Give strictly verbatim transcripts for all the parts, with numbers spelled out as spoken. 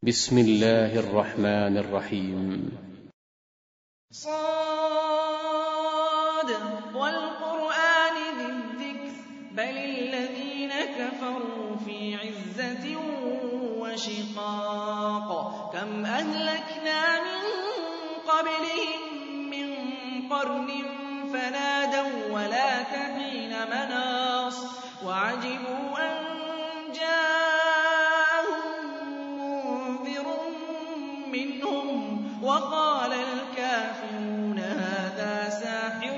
بسم الله الرحمن الرحيم. صاد والقرآن ذي الذكر بل الذين كفروا في عزة وشقاق كم أهلكنا من قبلهم من قرن فنادوا ولا تحين مناص وعجبوا أن وقال الكافرون هذا ساحر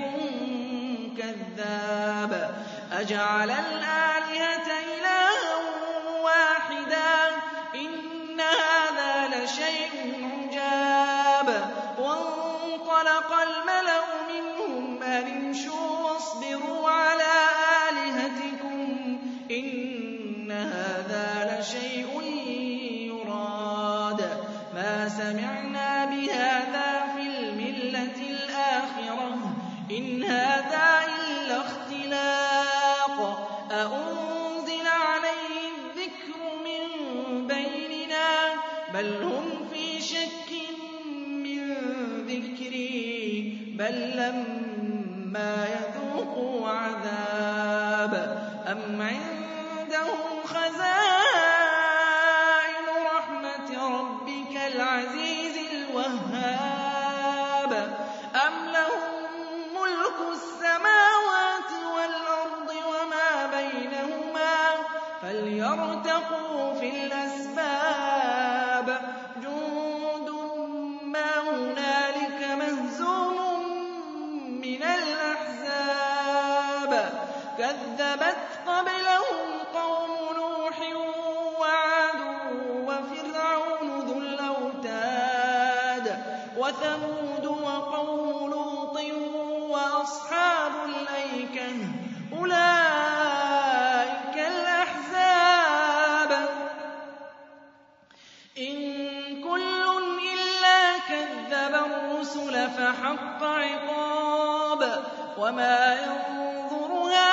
كذاب أجعل الآلهة إلها واحدا إن هذا لشيء عجاب وانطلق الملأ منهم أن امشوا واصبروا على آلهتكم إن هذا لشيء يراد ما سمعنا بهذا في الملة الآخرة إن هذا إلا اختلاق أأنزل عليه الذكر من بيننا بل هم في شك من ذكري بل لما يذوقوا عذاب أم عندهم خزائن رحمة ربك العزيز الوهاب أم لهم ملك السماوات والأرض وما بينهما فليرتقوا في الأسباب جند ما هنالك مهزوم من الأحزاب كذبت قبلهم قوم نوح وعاد وفرعون ذو الأوتاد وثمود وقوم لوط وأصحاب الأيكة أولئك الأحزاب إن كل إلا كذب الرسل فحق عقاب وما ينظر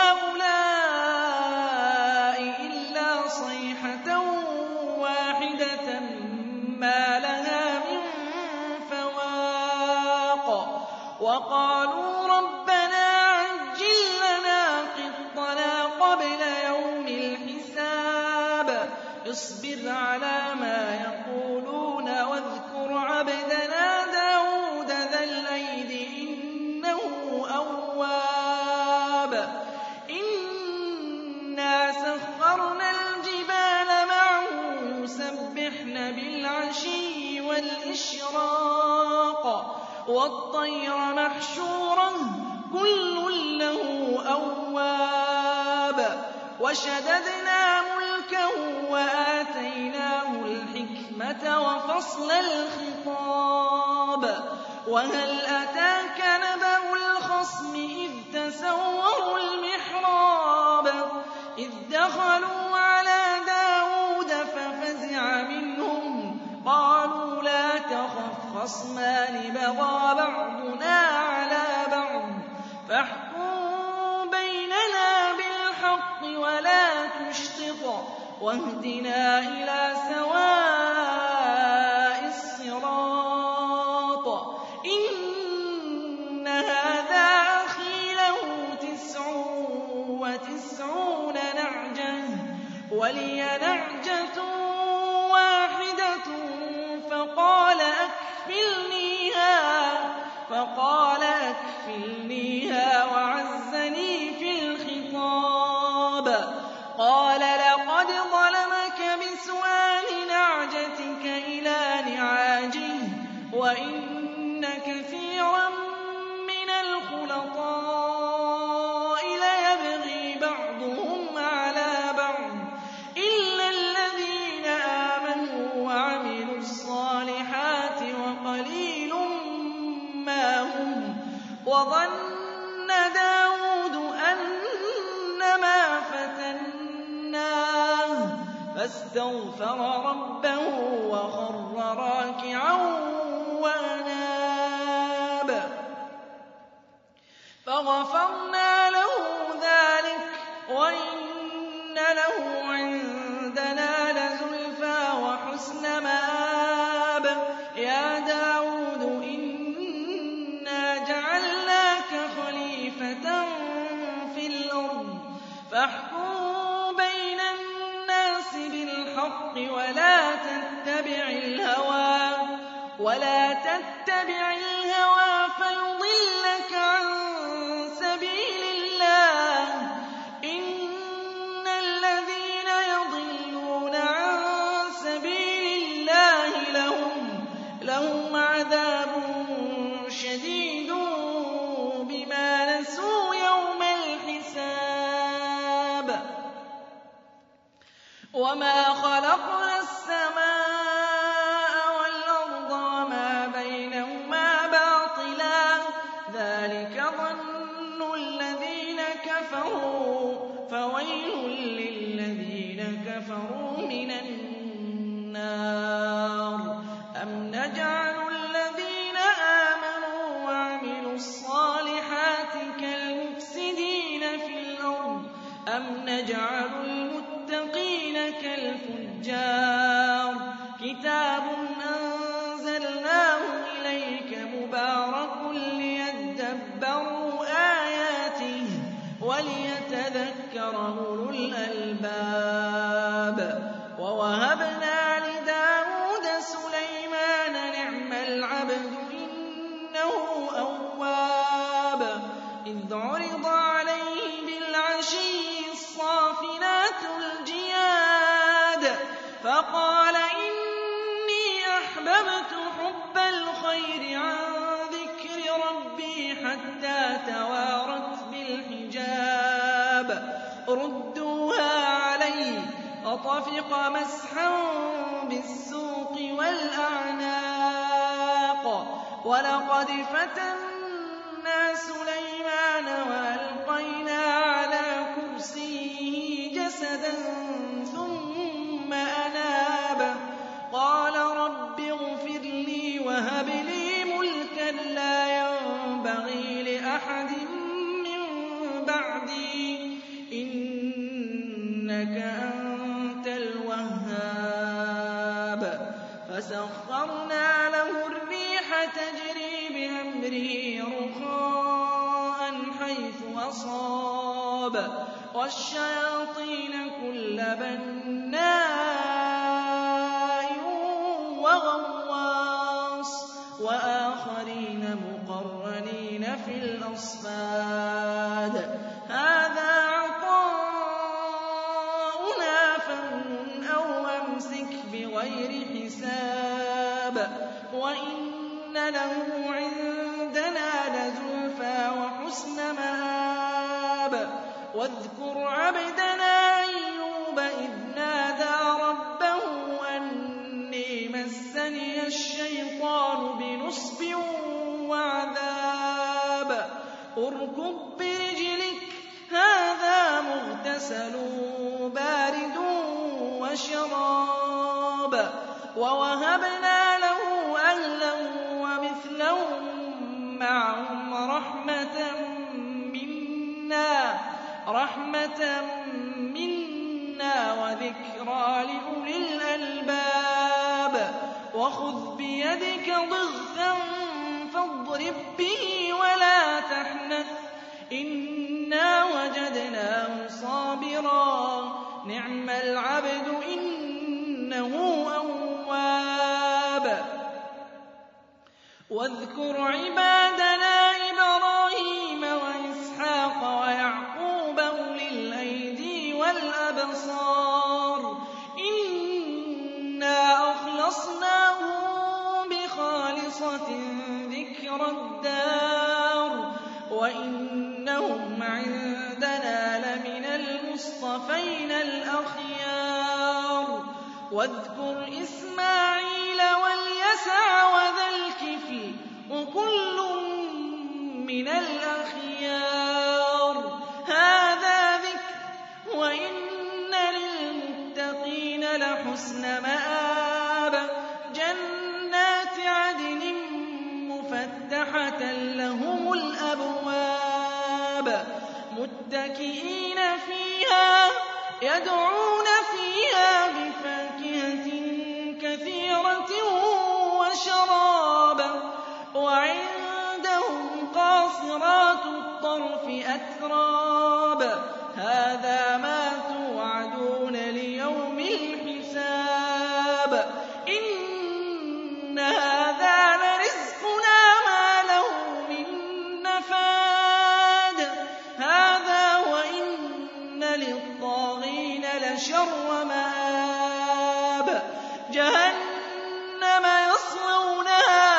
هؤلاء إلا صيحة واحدة ما لها من فواق وقالوا ربنا عجل لنا قطنا قبل يوم الحساب اصبر على ما يقولون واذكر عبدنا داود ذا الأيد إنه أواب إنا سخرنا الجبال معه يسبحن بالعشي والإشراق والطير محشورا كل له أواب وشددنا ملكه وآتيناه الحكمة وفصل الخطاب وهل أتاك نبأ الخصم إذ تسوروا المحراب إذ دخلوا على داود ففزع منهم قالوا لا تخف خصمان بغى بعضنا على بعض فاحكم بيننا بالحق ولا تشطط واهدنا إلى سواء الصراط إن هذا أخي له تسع وتسعون نعجة ولي نعجة واحدة فقال أكفلنيها فقال أكفلنيها وعزني في الخطاب قال لقد ظلمك بسؤال نعجتك إلى نعاجه وإن كثيرا من الخلطاء ليبغي بعضهم على بعض إلا الذين آمنوا وعملوا الصالحات وقليل ما هم وظن داود أنما فتناه فاستغفر ربه وخر راكعا وأناب فغفرنا له ذلك وإن له عندنا لزلفى وحسن مآب يَا دَاوُودُ إِنَّا جَعَلْنَاكَ خَلِيفَةً فِي الْأَرْضِ فَاحْكُم بَيْنَ النَّاسِ بِالْحَقِّ وَلَا تَتَّبِعِ الْهَوَىٰ وَلَا تَتَّبِعِ الْهَوَىٰ فَيُضِلَّكَ عَن سَبِيلِ اللَّهِ ۚ إِنَّ الَّذِينَ يَضِلُّونَ عَن سَبِيلِ اللَّهِ لَهُمْ لَهُمْ عَذَابٌ شَدِيدٌ بِمَا نَسُوا يَوْمَ الْحِسَابِ وَمَا خَلَقْنَا السَّمَاءَ وَالْأَرْضَ وَمَا بَيْنَهُمَا بَاطِلًا ۚ ذَٰلِكَ ظَنُّ الَّذِينَ كَفَرُوا ۚ فَوَيْلٌ لِّلَّذِينَ كَفَرُوا مِنَ النَّارِ أَمْ نَجْعَلُ الَّذِينَ آمَنُوا وَعَمِلُوا الصَّالِحَاتِ كَالْمُفْسِدِينَ فِي الْأَرْضِ أَمْ نَجْعَلُ الْمُتَّقِينَ كَالْفُجَّارِ كِتَابٌ أَنزَلْنَاهُ إِلَيْكَ مُبَارَكٌ لِّيَدَّبَّرُوا آيَاتِهِ وَلِيَتَذَكَّرَ أُولُو الْأَلْبَابِ وَوَهَبْنَا لِدَاوُودَ سُلَيْمَانَ نِعْمَ الْعَبْدُ إِنَّهُ أَوَّابٌ إِذْ عُرِضَ عَلَيْهِ بِالْعَشِيِّ الصَّافِنَاتُ الْجِيَادُ فَقَالَ إِنِّي أَحْبَبْتُ حُبَّ الْخَيْرِ عَن ذِكْرِ رَبِّي حَتَّىٰ تَوَارَتْ بِالْحِجَابِ رُدُّوهَا عَلَيَّ ۖ فَطَفِقَ مَسْحًا بِالسُّوقِ وَالْأَعْنَاقِ وَلَقَدْ فَتَنَّا سُلَيْمَانَ وَأَلْقَيْنَا عَلَىٰ كُرْسِيِّهِ جَسَدًا ثُمَّ أَنَابَ قَالَ رَبِّ اغْفِرْ لِي وَهَبْ لِي مُلْكًا لَّا يَنبَغِي لِأَحَدٍ مِّن بَعْدِي ۖ إِنَّكَ أَنتَ الْوَهَّابُ فَسَخَّرْنَا لَهُ الرِّيحَ تَجْرِي بِأَمْرِهِ رُخَاءً حَيْثُ أَصَابَ وَالشَّيَاطِينَ كُلَّ بَنَّاءٍ وَغَوَّاصٍ وَآخَرِينَ مُقَرَّنِينَ فِي الْأَصْفَادِ هَٰذَا عَطَاؤُنَا فَامْنُنْ أَوْ أَمْسِكْ بِغَيْرِ حِسَابٍ وَإِنَّ لَهُ عِندَنَا لَزُلْفَىٰ وَحُسْنَ مَآبٍ وَاذْكُرْ عَبْدَنَا أَيُّوبَ إِذْ نَادَىٰ رَبَّهُ أَنِّي مَسَّنِيَ الشَّيْطَانُ بِنُصْبٍ وَعَذَابٍ ارْكُضْ بِرِجْلِكَ هَٰذَا مُغْتَسَلٌ بَارِدٌ وَشَرَابٌ وَوَهَبْنَا لَهُ أَهْلًا وَمِثْلَهُم مَّعَهُمْ رَحْمَةً مِّنَّا وَذِكْرَىٰ لِأُولِي الْأَلْبَابِ وَخُذْ بِيَدِكَ ضِغْثًا فَاضْرِب بِّهِ وَلَا تَحْنَثْ ۗ إِنَّا وَجَدْنَاهُ صَابِرًا نِّعْمَ الْعَبْدُ إِنَّهُ أَوَّابٌ وَاذْكُرْ عِبَادَنَا إِبْرَاهِيمَ وَإِسْحَاقَ وَيَعْقُوبَ أُولِي الْأَيْدِي وَالْأَبْصَارِ إِنَّا أَخْلَصْنَاهُم بِخَالِصَةٍ ذِكْرَى الدَّارِ وَإِنَّهُمْ عِندَنَا لَمِنَ الْمُصْطَفَيْنَ الْأَخْيَارِ وَاذْكُرْ إِسْمَاعِيلَ وَالْيَسَعَ وَذَا الْكِفْلِ وَكُلٌّ مِّنَ الْأَخْيَارِ هَٰذَا ذِكْرٌ وَإِنَّ لِلْمُتَّقِينَ لَحُسْنَ مَآبٍ جَنَّاتِ عَدْنٍ مُّفَتَّحَةً لَّهُمُ الْأَبْوَابُ مُتَّكِئِينَ فِيهَا يَدْعُونَ فِيهَا بِفَاكِهَةٍ كَثِيرَةٍ وَشَرَابٍ الْأَتْرَابِ هَٰذَا مَا تُوعَدُونَ لِيَوْمِ الْحِسَابِ إِنَّ هَٰذَا لَرِزْقُنَا مَا لَهُ مِن نَّفَادٍ هَٰذَا وَإِنَّ لِلطَّاغِينَ لَشَرَّ مَآبٍ جَهَنَّمَ يَصْلَوْنَهَا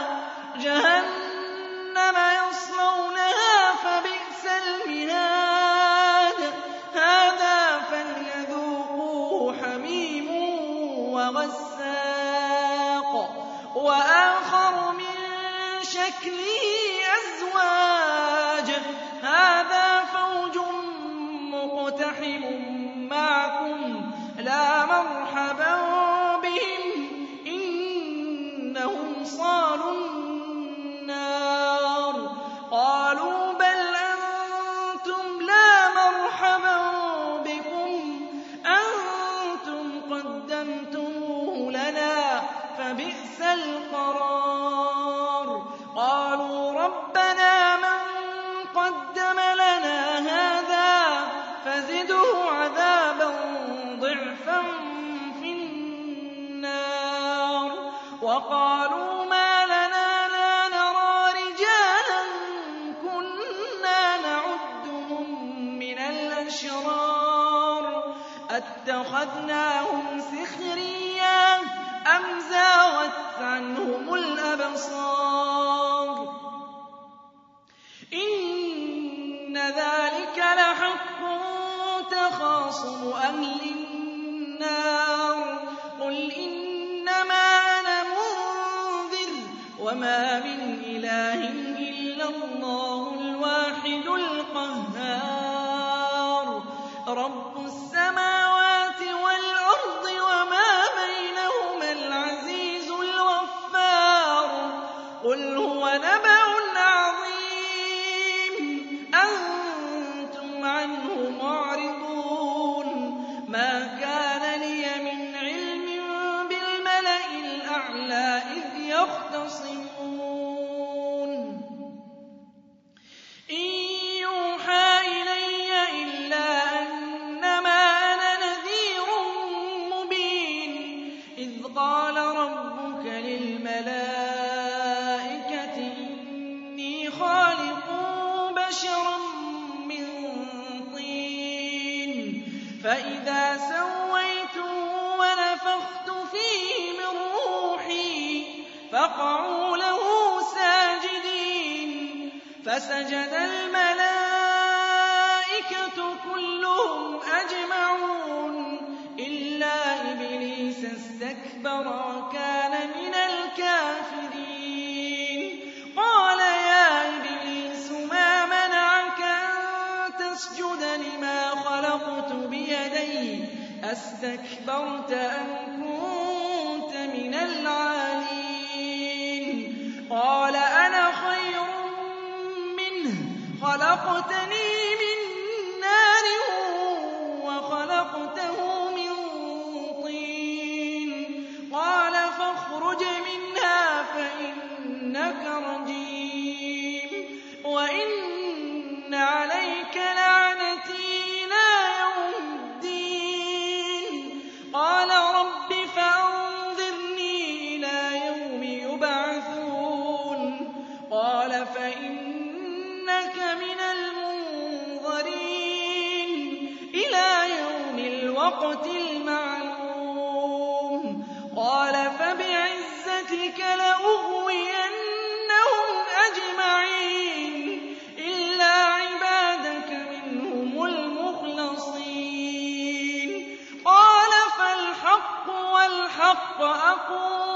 جَهَنَّمَ يَصْلَوْنَهَا فَبِئْسَ الْمِهَادُ هَٰذَا فَلْيَذُوقُوهُ حَمِيمٌ وَغَسَّاقٌ وَآخَرُ مِن شَكْلِهِ أَزْوَاجٌ هَٰذَا فَوْجٌ مُّقْتَحِمٌ مَّعَكُمْ لَا مَرْحَبًا بِهِمْ إِنَّهُمْ صَالُو النَّارِ قَالُوا بَلْ أَنتُمْ لَا مَرْحَبًا بِكُمْ أَنتُمْ قَدَّمْتُمُوهُ لَنَا فَبِئْسَ الْقَرَارُ قَالُوا رَبَّنَا مَن قَدَّمَ لَنَا هَٰذَا فَزِدْهُ عَذَابًا ضِعْفًا فِي النَّارِ وَقَالُوا مَا لَنَا لَا نَرَىٰ رِجَالًا كُنَّا نَعُدُّهُم مِّنَ الْأَشْرَارِ أَتَّخَذْنَاهُمْ سِخْرِيًّا أَمْ زَاغَتْ عَنْهُمُ الْأَبْصَارُ إِنَّ ذَٰلِكَ لَحَقٌّ تَخَاصُمُ أَهْلِ النَّارِ قُلْ إِنَّمَا أَنَا مُنذِرٌ وَمَا مِنْ إِلَٰهٍ إِلَّا اللَّهُ الْوَاحِدُ الْقَهَّارُ رَبُّ السَّمَاوَاتِ وَالْأَرْضِ وَمَا بَيْنَهُمَا الْعَزِيزُ الْغَفَّارُ قُلْ هُوَ نَبَأٌ عَظِيمٌ أَنتُمْ عَنْهُ مُعْرِضُونَ مَا كَانَ لِيَ مِنْ عِلْمٍ بِالْمَلَإِ الْأَعْلَىٰ إِذْ يَخْتَصِمُونَ إِن يُوحَىٰ إِلَيَّ إِلَّا أَنَّمَا أَنَا نَذِيرٌ مُّبِينٌ إِذْ قَالَ رَبُّكَ لِلْمَلَائِكَةِ إِنِّي خَالِقٌ بَشَرًا مِّن طِينٍ فَإِذَا سَوَّيْتُهُ وَنَفَخْتُ فِيهِ مِن رُّوحِي فَقَعُوا لَهُ سَاجِدِينَ فَسَجَدَ الْمَلَائِكَةُ كُلُّهُمْ أَجْمَعُونَ إِلَّا إِبْلِيسَ اسْتَكْبَرَ وَكَانَ مِنَ الْكَافِرِينَ قَالَ يَا إِبْلِيسُ مَا مَنَعَكَ أَن تَسْجُدَ لِمَا خَلَقْتُ بِيَدَيَّ أَسْتَكْبَرْتَ أَمْ كُنتَ مِنَ الْعَالِينَ قَالَ أَنَا خَيْرٌ مِّنْهُ خَلَقْتَنِي مِن نَّارٍ وَخَلَقْتَهُ مِن طِينٍ قَالَ فَاخْرُجْ مِنْهَا فَإِنَّكَ رَجِيمٌ وَإِنَّ عَلَيْكَ لَعْنَتِي إِلَىٰ يَوْمِ الدِّينِ قَالَ رَبِّ فَأَنظِرْنِي إِلَىٰ يَوْمِ يُبْعَثُونَ قَالَ فَإِنَّكَ مِنَ الْمُنظَرِينَ إِلَىٰ يَوْمِ الْوَقْتِ الْمَعْلُومِ قَالَ فَبِعِزَّتِكَ لَأُغْوِيَنَّهُمْ أَجْمَعِينَ إِلَّا عِبَادَكَ مِنْهُمُ الْمُخْلَصِينَ قَالَ فَالْحَقُّ وَالْحَقَّ أَقُولُ